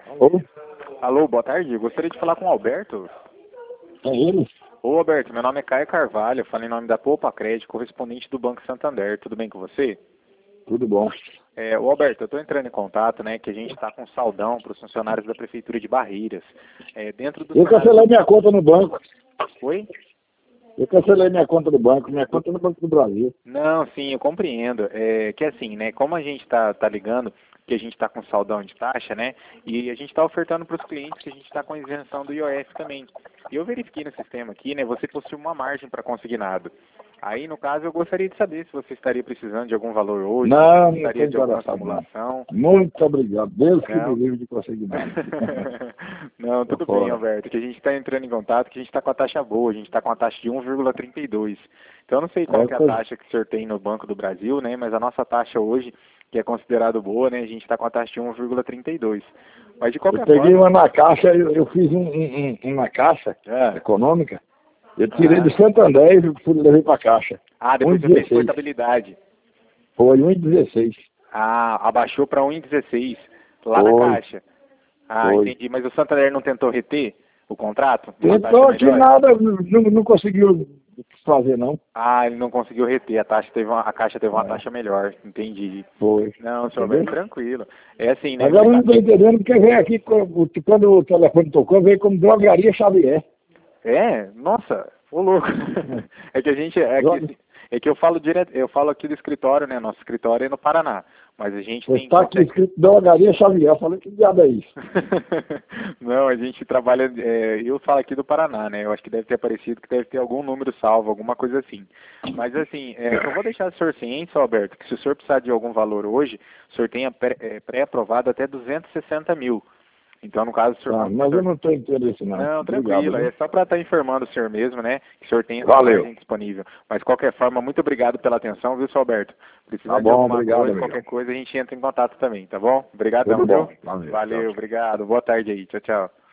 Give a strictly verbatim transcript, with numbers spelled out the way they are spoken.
Alô? Alô, boa tarde. Eu gostaria de falar com o Alberto. É ele? Ô, Alberto, meu nome é Caio Carvalho, eu falo em nome da Poupa Crédito, correspondente do Banco Santander. Tudo bem com você? Tudo bom. É, ô, Alberto, eu estou entrando em contato, né, que a gente está com saldão para os funcionários da Prefeitura de Barreiras. É, dentro do Eu cenário... cancelei minha conta no banco. Oi? Eu cancelei minha conta do banco. Minha conta é no Banco do Brasil. Não, sim, eu compreendo. É que assim, né, como a gente está tá ligando que a gente está com saldão de taxa, né, e a gente está ofertando para os clientes que a gente está com isenção do I O F também. E eu verifiquei no sistema aqui, né, você possui uma margem para consignado. Aí, no caso, eu gostaria de saber se você estaria precisando de algum valor hoje, se Não, não precisaria estou de alguma interessado, não. simulação. Muito obrigado. Deus que me Não. livre de conseguir nada. Não, Tô tudo bem, fora. Alberto, que a gente está entrando em contato, que a gente está com a taxa boa, a gente está com a taxa de um vírgula trinta e dois. Então, eu não sei qual É, que é a coisa... taxa que o senhor tem no Banco do Brasil, né, mas a nossa taxa hoje, que é considerado boa, né, a gente está com a taxa de um vírgula trinta e dois. Mas, de Eu qualquer peguei forma... uma na caixa, eu, eu fiz um, um, um- uma caixa Ah, econômica. Eu tirei ah, do Santander e fui- levei para a caixa. ah, depois você fez um vírgula dezesseis. portabilidade. Foi um vírgula dezesseis. Ah, abaixou para um vírgula dezesseis lá na Foi, caixa. Ah, foi. entendi. Mas o Santander não tentou reter o contrato? Uma taxa Tentou que melhor? nada, não, não conseguiu fazer, não. Ah, ele não conseguiu reter. A taxa teve uma, a caixa teve uma É, taxa melhor. Entendi. foi. Não, senhor Entendeu? Alberto, tranquilo. É assim, né? Agora eu não Mercado... estou entendendo porque veio aqui, co- quando o telefone tocou, veio como drogaria Xavier. É, nossa, ô louco. É que a gente, é que, Droga. assim, é que eu falo direto, eu falo aqui do escritório, né? Nosso escritório é no Paraná. Mas a gente tem Está aqui consegue. escrito drogaria Xavier. Eu falei, que diabo é isso? Não, a gente trabalha, é, eu falo aqui do Paraná, né? Eu acho que deve ter aparecido, que deve ter algum número salvo, alguma coisa assim. Mas assim, é, eu vou deixar o senhor ciente, Alberto, que se o senhor precisar de algum valor hoje, o senhor tenha pré- é, pré-aprovado até duzentos e sessenta mil. Então, no caso, o senhor... Tá, o mas eu senhor- não estou entendendo isso, não. Não, Obrigado, tranquilo, viu? é só para estar informando o senhor mesmo, né? Que o senhor tem essa Valeu. margem disponível. Mas, de qualquer forma, muito obrigado pela atenção, viu, seu Alberto? Tá Precisando de bom, alguma obrigado, coisa, amigão. qualquer coisa, a gente entra em contato também, tá bom? Obrigadão, Tudo viu? bom. Valeu. Tchau, Valeu, tchau. obrigado. Boa tarde aí. Tchau, tchau.